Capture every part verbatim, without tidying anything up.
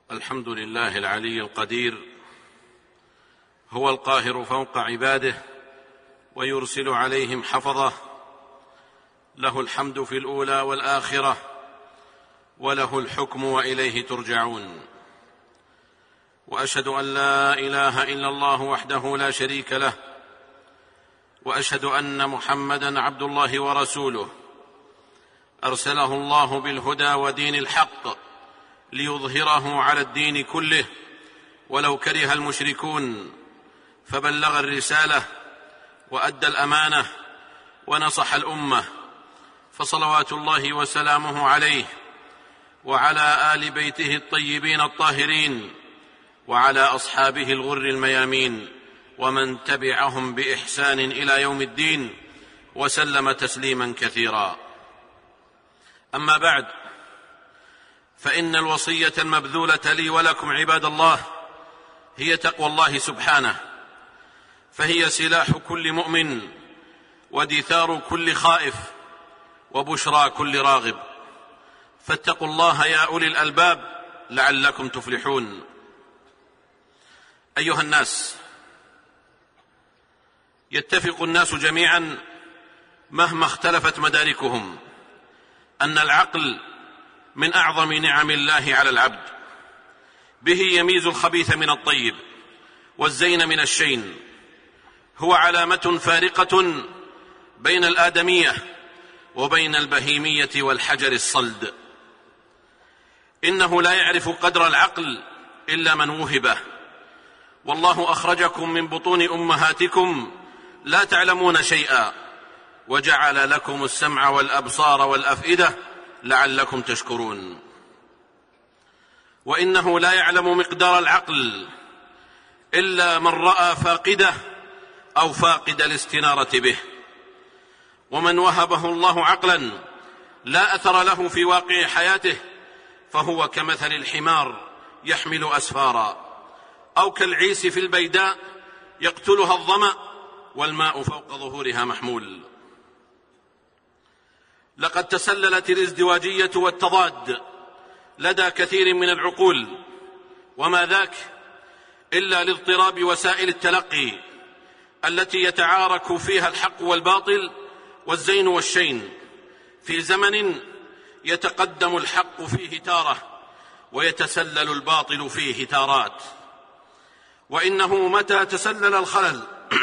الحمد لله العلي القدير، هو القاهر فوق عباده ويرسل عليهم حفظه، له الحمد في الأولى والآخرة، وله الحكم وإليه ترجعون. وأشهد أن لا إله إلا الله وحده لا شريك له، وأشهد أن محمدًا عبد الله ورسوله، أرسله الله بالهدى ودين الحق ليظهره على الدين كله ولو كره المشركون، فبلغ الرسالة وأدى الأمانة ونصح الأمة، فصلوات الله وسلامه عليه وعلى آل بيته الطيبين الطاهرين وعلى أصحابه الغر الميامين ومن تبعهم بإحسان إلى يوم الدين، وسلم تسليما كثيرا. أما بعد، فإن الوصية المبذولة لي ولكم عباد الله هي تقوى الله سبحانه، فهي سلاح كل مؤمن ودثار كل خائف وبشرى كل راغب، فاتقوا الله يا أولي الألباب لعلكم تفلحون. أيها الناس، يتفق الناس جميعا مهما اختلفت مداركهم أن العقل من أعظم نعم الله على العبد، به يميز الخبيث من الطيب والزين من الشين، هو علامة فارقة بين الآدمية وبين البهيمية والحجر الصلد. إنه لا يعرف قدر العقل إلا من وهبه، والله أخرجكم من بطون أمهاتكم لا تعلمون شيئا، وجعل لكم السمع والأبصار والأفئدة لعلكم تشكرون. وإنه لا يعلم مقدار العقل إلا من رأى فاقده أو فاقد الاستنارة به، ومن وهبه الله عقلا لا أثر له في واقع حياته فهو كمثل الحمار يحمل أسفارا، أو كالعيس في البيداء يقتلها الظمأ والماء فوق ظهورها محمول. لقد تسللت الازدواجية والتضاد لدى كثير من العقول، وما ذاك إلا لاضطراب وسائل التلقي التي يتعارك فيها الحق والباطل والزين والشين، في زمن يتقدم الحق فيه تارة ويتسلل الباطل فيه تارات. وإنه متى تسلل الخلل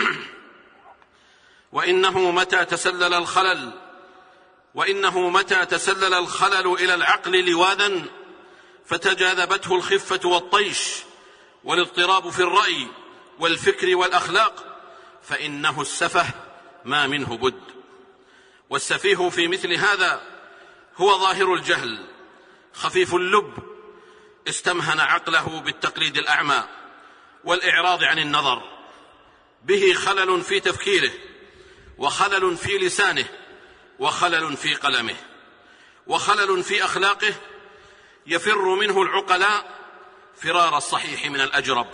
وإنه متى تسلل الخلل وإنه متى تسلل الخلل إلى العقل لواذا فتجاذبته الخفة والطيش والاضطراب في الرأي والفكر والأخلاق، فإنه السفه ما منه بد. والسفيه في مثل هذا هو ظاهر الجهل خفيف اللب، استمهن عقله بالتقليد الأعمى والإعراض عن النظر، به خلل في تفكيره وخلل في لسانه وخلل في قلمه وخلل في أخلاقه، يفر منه العقلاء فرار الصحيح من الأجرب.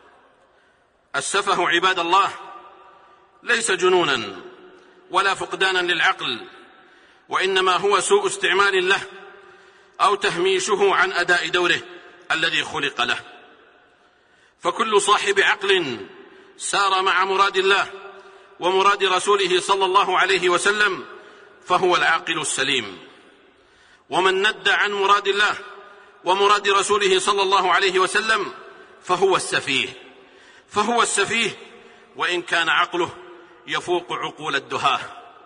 السفه عباد الله ليس جنونا ولا فقدانا للعقل، وإنما هو سوء استعمال له أو تهميشه عن أداء دوره الذي خلق له. فكل صاحب عقل سار مع مراد الله ومراد رسوله صلى الله عليه وسلم فهو العاقل السليم، ومن ند عن مراد الله ومراد رسوله صلى الله عليه وسلم فهو السفيه فهو السفيه وإن كان عقله يفوق عقول الدهاة.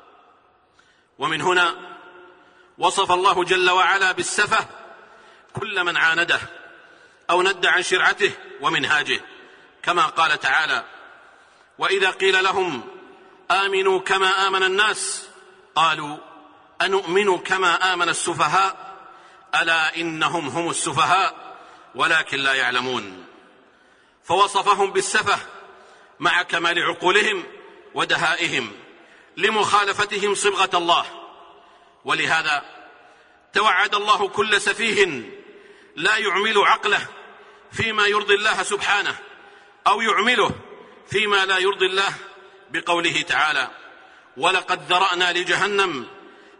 ومن هنا وصف الله جل وعلا بالسفه كل من عانده أو ند عن شرعته ومنهاجه، كما قال تعالى: وإذا قيل لهم آمنوا كما آمن الناس قالوا أنؤمن كما آمن السفهاء ألا إنهم هم السفهاء ولكن لا يعلمون. فوصفهم بالسفه مع كمال عقولهم ودهائهم لمخالفتهم صبغة الله. ولهذا توعد الله كل سفيه لا يعمل عقله فيما يرضي الله سبحانه أو يعمله فيما لا يرضي الله بقوله تعالى: ولقد ذرأنا لجهنم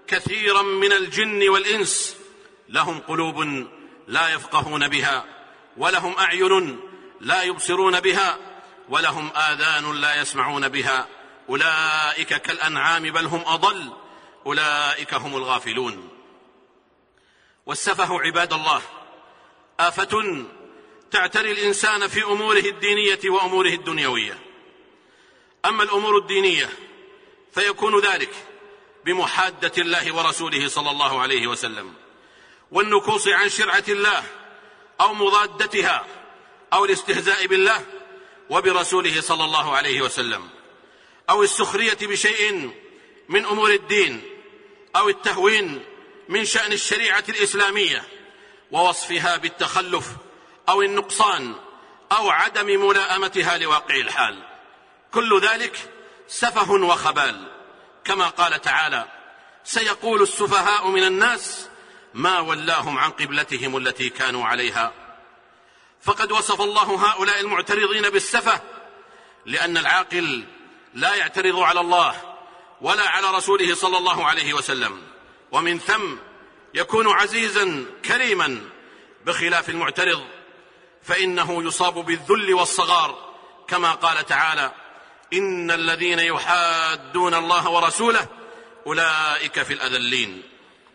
كثيرا من الجن والإنس لهم قلوب لا يفقهون بها ولهم أعين لا يبصرون بها ولهم آذان لا يسمعون بها أولئك كالأنعام بل هم أضل أولئك هم الغافلون. والسفه عباد الله آفة تعتري الإنسان في أموره الدينية وأموره الدنيوية. أما الأمور الدينية فيكون ذلك بمحادة الله ورسوله صلى الله عليه وسلم والنكوص عن شرعة الله أو مضادتها أو الاستهزاء بالله وبرسوله صلى الله عليه وسلم أو السخرية بشيء من أمور الدين أو التهوين من شأن الشريعة الإسلامية ووصفها بالتخلف أو النقصان أو عدم ملائمتها لواقع الحال. كل ذلك سفه وخبال، كما قال تعالى: سيقول السفهاء من الناس ما ولاهم عن قبلتهم التي كانوا عليها. فقد وصف الله هؤلاء المعترضين بالسفه، لأن العاقل لا يعترض على الله ولا على رسوله صلى الله عليه وسلم، ومن ثم يكون عزيزا كريما، بخلاف المعترض فإنه يصاب بالذل والصغار، كما قال تعالى: إن الذين يحادون الله ورسوله أولئك في الأذلين.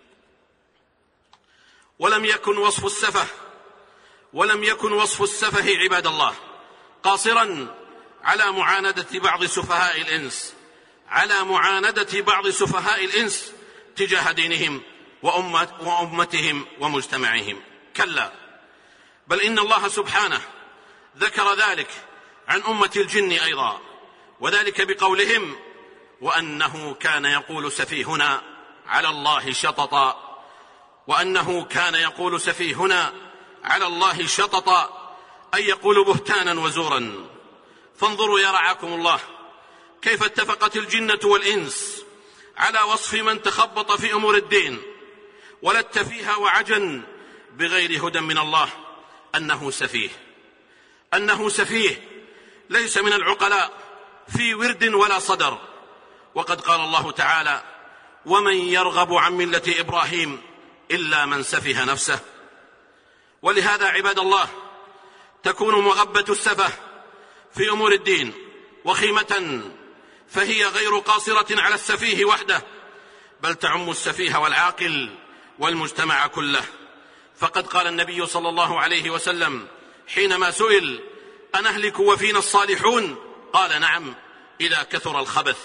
ولم يكن وصف السفه ولم يكن وصف السفه عباد الله قاصرا على معاندة بعض سفهاء الإنس على معاندة بعض سفهاء الإنس تجاه دينهم وأمتهم ومجتمعهم، كلا، بل إن الله سبحانه ذكر ذلك عن أمة الجن أيضا، وذلك بقولهم: وأنه كان يقول سفيهنا على الله شططا وأنه كان يقول سفيهنا على الله شططا أي يقول بهتانا وزورا. فانظروا يا رعاكم الله كيف اتفقت الجنة والإنس على وصف من تخبط في أمور الدين ولت فيها وعجن بغير هدى من الله أنه سفيه أنه سفيه ليس من العقلاء في ورد ولا صدر. وقد قال الله تعالى: ومن يرغب عن ملة إبراهيم إلا من سفه نفسه. ولهذا عباد الله تكون مغبة السفه في أمور الدين وخيمة، فهي غير قاصرة على السفيه وحده، بل تعم السفيه والعاقل والمجتمع كله. فقد قال النبي صلى الله عليه وسلم حينما سئل: أنهلك وفينا الصالحون؟ قال: نعم، إذا كثر الخبث.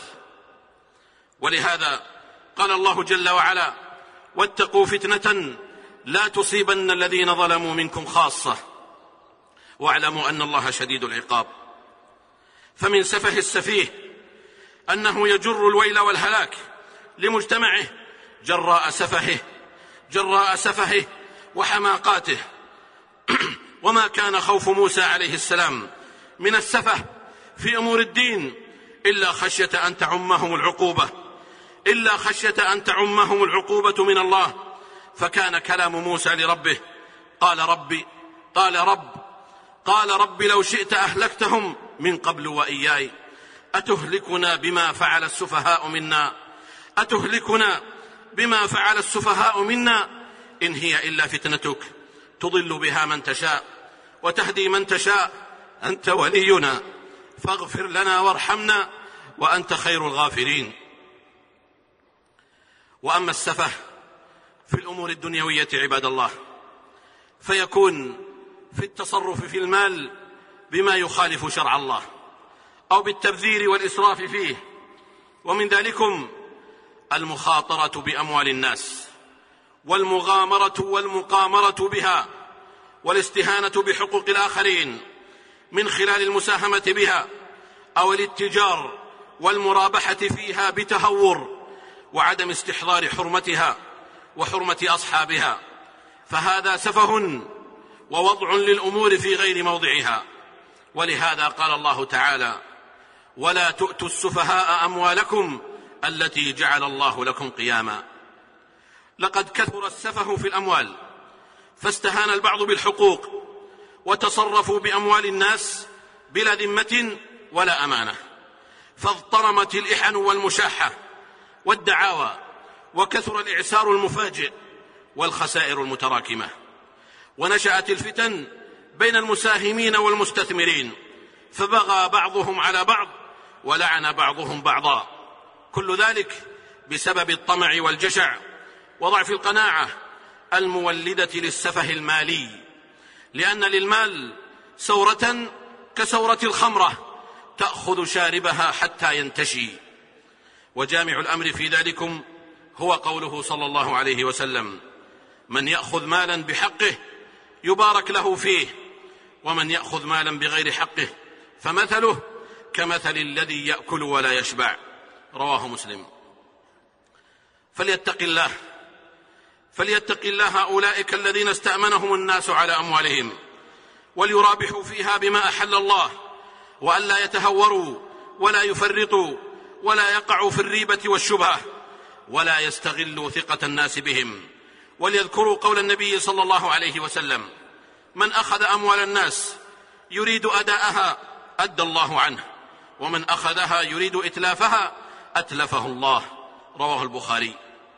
ولهذا قال الله جل وعلا: واتقوا فتنة لا تصيبن الذين ظلموا منكم خاصة واعلموا أن الله شديد العقاب. فمن سفه السفيه أنه يجر الويل والهلاك لمجتمعه جراء سفهه جراء سفهه وحماقاته. وما كان خوف موسى عليه السلام من السفه في أمور الدين إلا خشية أن تعمهم العقوبة إلا خشية أن تعمهم العقوبة من الله. فكان كلام موسى لربه: قال ربي قال رب قال رب لو شئت أهلكتهم من قبل وإياي أتهلكنا بما فعل السفهاء منا أتهلكنا بما فعل السفهاء منا إن هي إلا فتنتك تضل بها من تشاء وتهدي من تشاء أنت ولينا فاغفر لنا وارحمنا وأنت خير الغافرين. وأما السفه في الأمور الدنيوية عباد الله فيكون في التصرف في المال بما يخالف شرع الله أو بالتبذير والإسراف فيه، ومن ذلكم المخاطرة بأموال الناس والمغامرة والمقامرة بها والاستهانة بحقوق الآخرين من خلال المساهمة بها أو الاتجار والمرابحة فيها بتهور وعدم استحضار حرمتها وحرمة أصحابها، فهذا سفه ووضع للأمور في غير موضعها. ولهذا قال الله تعالى: ولا تؤتوا السفهاء أموالكم التي جعل الله لكم قياما. لقد كثر السفه في الأموال فاستهان البعض بالحقوق وتصرفوا بأموال الناس بلا ذمة ولا أمانة، فاضطرمت الإحن والمشاحة والدعاوى وكثر الإعسار المفاجئ والخسائر المتراكمة، ونشأت الفتن بين المساهمين والمستثمرين، فبغى بعضهم على بعض ولعن بعضهم بعضا، كل ذلك بسبب الطمع والجشع وضعف القناعة المولدة للسفه المالي، لأن للمال سورة كسورة الخمرة تأخذ شاربها حتى ينتشي. وجامع الأمر في ذلكم هو قوله صلى الله عليه وسلم: من يأخذ مالا بحقه يبارك له فيه، ومن يأخذ مالا بغير حقه فمثله كمثل الذي يأكل ولا يشبع. رواه مسلم. فليتق الله فليتق الله أولئك الذين استأمنهم الناس على أموالهم، وليرابحوا فيها بما أحل الله، وألا يتهوروا ولا يفرطوا ولا يقعوا في الريبة والشبهة، ولا يستغلوا ثقة الناس بهم. وليذكروا قول النبي صلى الله عليه وسلم: من أخذ أموال الناس يريد أداءها أدى الله عنه، ومن أخذها يريد إتلافها أتلفه الله. رواه البخاري.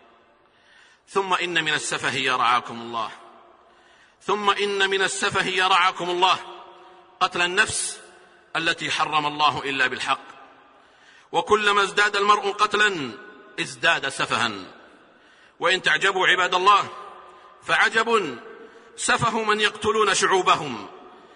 ثم إن من السفه يا رعاكم الله ثم إن من السفه يا رعاكم الله قتل النفس التي حرم الله إلا بالحق، وكلما ازداد المرء قتلا ازداد سفها. وإن تعجبوا عباد الله فعجب سفه من يقتلون شعوبهم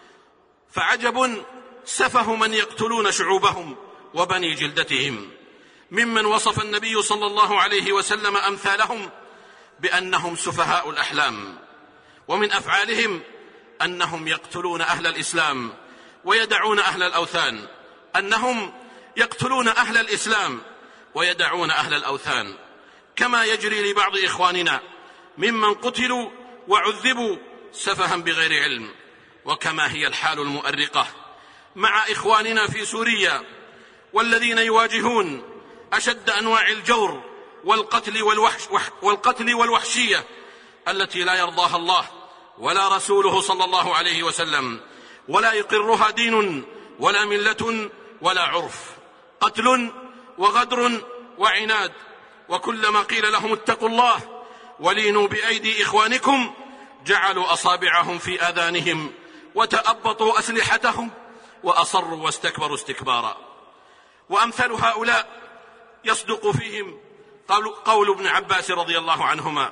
فعجب سفه من يقتلون شعوبهم وبني جلدتهم، ممن وصف النبي صلى الله عليه وسلم أمثالهم بأنهم سفهاء الأحلام، ومن أفعالهم أنهم يقتلون أهل الإسلام ويدعون أهل الأوثان أنهم يقتلون أهل الإسلام ويدعون أهل الأوثان، كما يجري لبعض إخواننا ممن قتلوا وعذبوا سفها بغير علم، وكما هي الحال المؤرقة مع إخواننا في سوريا، والذين يواجهون أشد أنواع الجور والقتل والوحش والقتل والوحشية التي لا يرضاها الله ولا رسوله صلى الله عليه وسلم، ولا يقرها دين ولا ملة ولا عرف. قتل وغدر وعناد، وكلما قيل لهم اتقوا الله ولينوا بأيدي إخوانكم جعلوا أصابعهم في آذانهم وتأبطوا أسلحتهم وأصروا واستكبروا استكبارا. وأمثال هؤلاء يصدق فيهم قول ابن عباس رضي الله عنهما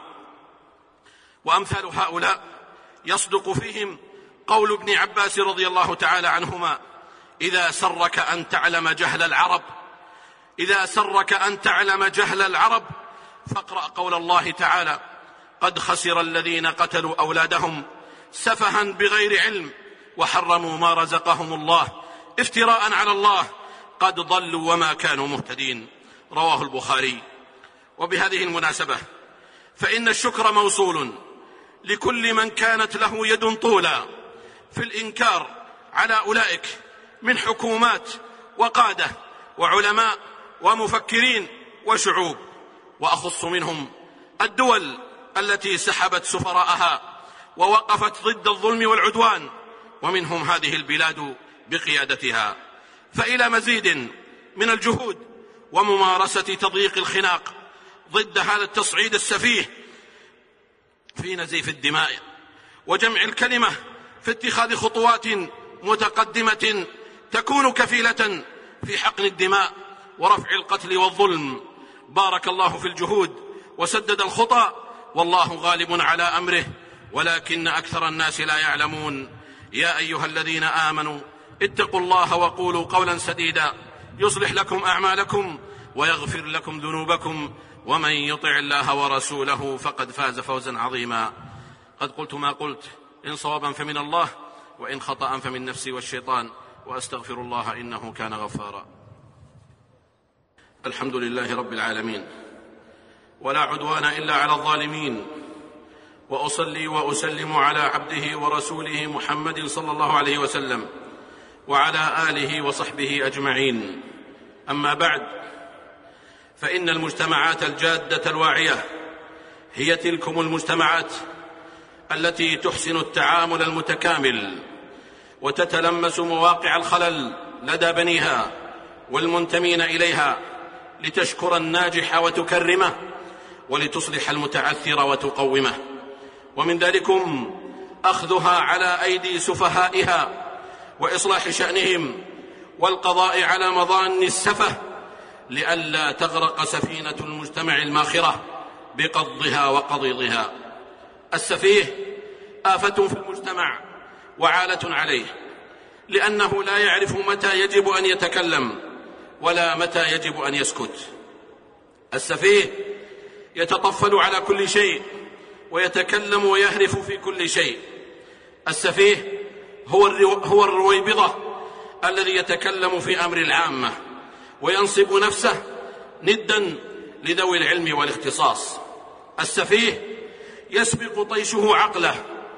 وأمثال هؤلاء يصدق فيهم قول ابن عباس رضي الله تعالى عنهما: إذا سرك أن تعلم جهل العرب إذا سرك أن تعلم جهل العرب فاقرأ قول الله تعالى: قد خسر الذين قتلوا أولادهم سفها بغير علم وحرموا ما رزقهم الله افتراء على الله قد ضلوا وما كانوا مهتدين. رواه البخاري. وبهذه المناسبة فإن الشكر موصول لكل من كانت له يد طولى في الإنكار على أولئك من حكومات وقادة وعلماء ومفكرين وشعوب، وأخص منهم الدول التي سحبت سفراءها ووقفت ضد الظلم والعدوان، ومنهم هذه البلاد بقيادتها. فإلى مزيد من الجهود وممارسة تضييق الخناق ضد هذا التصعيد السفيه في نزيف الدماء، وجمع الكلمة في اتخاذ خطوات متقدمة تكون كفيلة في حقن الدماء ورفع القتل والظلم. بارك الله في الجهود وسدد الخطى، والله غالب على أمره ولكن أكثر الناس لا يعلمون. يا أيها الذين آمنوا اتقوا الله وقولوا قولا سديدا يصلح لكم أعمالكم ويغفر لكم ذنوبكم، ومن يطع الله ورسوله فقد فاز فوزا عظيما. قد قلت ما قلت، إن صوابا فمن الله وإن خطأ فمن نفسي والشيطان، وأستغفر الله إنه كان غفارا. الحمد لله رب العالمين، ولا عدوان إلا على الظالمين، وأصلي وأسلم على عبده ورسوله محمد صلى الله عليه وسلم وعلى آله وصحبه أجمعين. أما بعد، فإن المجتمعات الجادة الواعية هي تلكم المجتمعات التي تحسن التعامل المتكامل وتتلمس مواقع الخلل لدى بنيها والمنتمين إليها لتشكر الناجح وتكرمه، ولتصلح المتعثر وتقومه. ومن ذلكم أخذها على أيدي سفهائها وإصلاح شأنهم والقضاء على مظان السفه لئلا تغرق سفينة المجتمع الماخرة بقضها وقضيضها. السفيه آفة في المجتمع وعالة عليه، لأنه لا يعرف متى يجب أن يتكلم ولا متى يجب أن يسكت. السفيه يتطفل على كل شيء ويتكلم ويهرف في كل شيء. السفيه هو هو الرويبضة الذي يتكلم في أمر العامة وينصب نفسه ندا لذوي العلم والاختصاص. السفيه يسبق طيشه عقله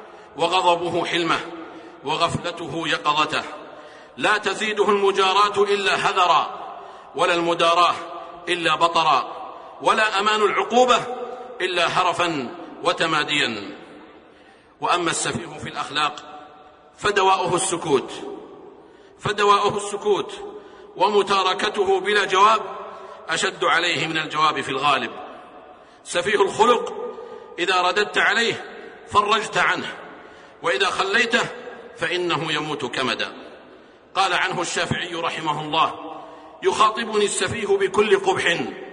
وغضبه حلمه وغفلته يقظته، لا تزيده المجاراة إلا هذرا ولا المداراة إلا بطرا ولا أمان العقوبة إلا هرفا وتماديا. وأما السفيه في الأخلاق فدواؤه السكوت فدواؤه السكوت ومتاركته بلا جواب أشد عليه من الجواب في الغالب. سفيه الخلق إذا رددت عليه فرجت عنه، وإذا خليته فإنه يموت كمدا. قال عنه الشافعي رحمه الله: يخاطبني السفيه بكل قبح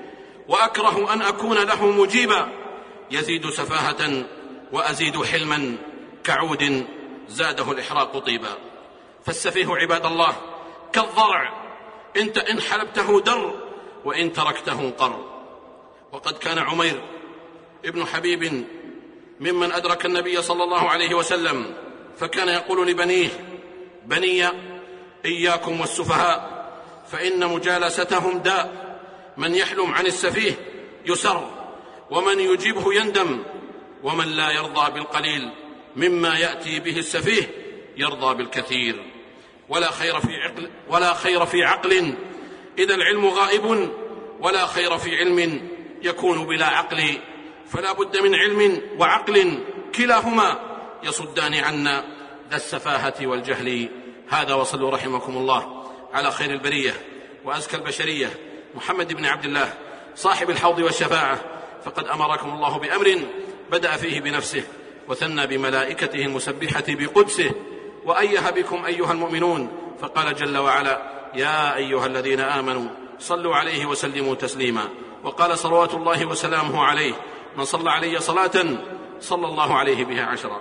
وأكره أن أكون له مجيبا، يزيد سفاهة وأزيد حلما كعود زاده الإحراق طيبا. فالسفيه عباد الله كالضرع، انت إن حلبته در وإن تركته قر. وقد كان عمير ابن حبيب ممن أدرك النبي صلى الله عليه وسلم، فكان يقول لبنيه: بني إياكم والسفهاء فإن مجالستهم داء، من يحلم عن السفيه يسر، ومن يجيبه يندم، ومن لا يرضى بالقليل مما يأتي به السفيه يرضى بالكثير. ولا خير في عقل ولا خير في عقل إذا العلم غائب، ولا خير في علم يكون بلا عقل، فلا بد من علم وعقل كلاهما يصدان عنا ذا السفاهة والجهل. هذا، وصلوا رحمكم الله على خير البرية وأزكى البشرية محمد بن عبد الله صاحب الحوض والشفاعة، فقد أمركم الله بأمر بدأ فيه بنفسه وثنى بملائكته المسبحة بقدسه، وأيه بكم أيها المؤمنون، فقال جل وعلا: يا أيها الذين آمنوا صلوا عليه وسلموا تسليما. وقال صلوات الله وسلامه عليه: من صلى علي صلاة صلى الله عليه بها عشرا.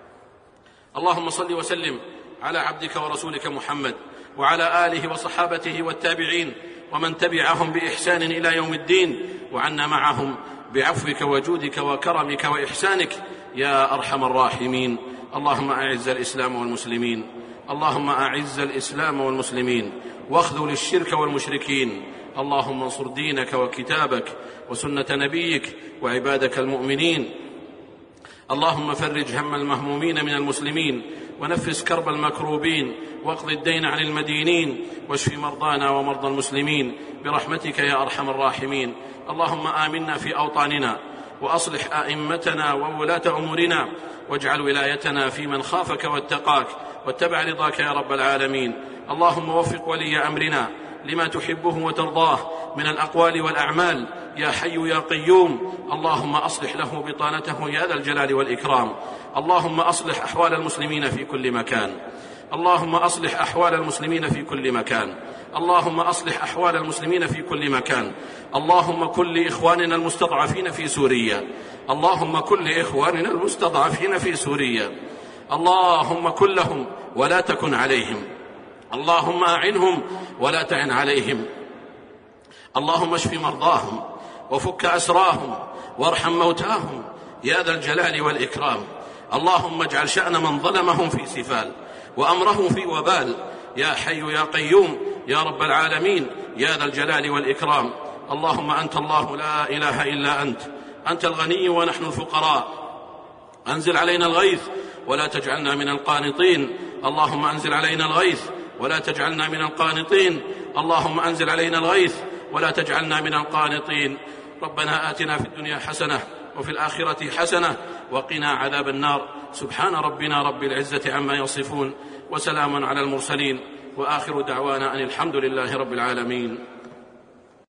اللهم صل وسلم على عبدك ورسولك محمد وعلى آله وصحابته والتابعين ومن تبعهم بإحسان إلى يوم الدين، وعنا معهم بعفوك وجودك وكرمك وإحسانك يا أرحم الراحمين. اللهم أعز الإسلام والمسلمين اللهم أعز الإسلام والمسلمين واخذل الشرك والمشركين. اللهم انصر دينك وكتابك وسنة نبيك وعبادك المؤمنين. اللهم فرج هم المهمومين من المسلمين ونفس كرب المكروبين واقض الدين عن المدينين واشف مرضانا ومرضى المسلمين برحمتك يا أرحم الراحمين. اللهم آمنا في أوطاننا وأصلح أئمتنا وولاة أمورنا، واجعل ولايتنا في من خافك واتقاك واتبع رضاك يا رب العالمين. اللهم وفق ولي أمرنا لما تحبه وترضاه من الأقوال والأعمال يا حي يا قيوم. اللهم أصلح له بطانته يا ذا الجلال والإكرام. اللهم أصلح أحوال المسلمين في كل مكان اللهم أصلح أحوال المسلمين في كل مكان اللهم أصلح أحوال المسلمين في كل مكان. اللهم كن لإخواننا المستضعفين في سوريا اللهم كن لإخواننا المستضعفين في سوريا اللهم كن لهم ولا تكن عليهم. اللهم أعنهم ولا تعن عليهم. اللهم اشف مرضاهم وفك أسراهم وارحم موتاهم يا ذا الجلال والإكرام. اللهم اجعل شأن من ظلمهم في سفال وأمره في وبال يا حي يا قيوم يا رب العالمين يا ذا الجلال والإكرام. اللهم أنت الله لا إله إلا أنت أنت الغني ونحن الفقراء. أنزل علينا الغيث ولا تجعلنا من القانطين. اللهم أنزل علينا الغيث ولا تجعلنا من القانطين. اللهم أنزل علينا الغيث ولا تجعلنا من القانطين. ربنا آتنا في الدنيا حسنة وفي الآخرة حسنة وقنا عذاب النار. سبحان ربنا رب العزة عما يصفون وسلام على المرسلين وآخر دعوانا أن الحمد لله رب العالمين.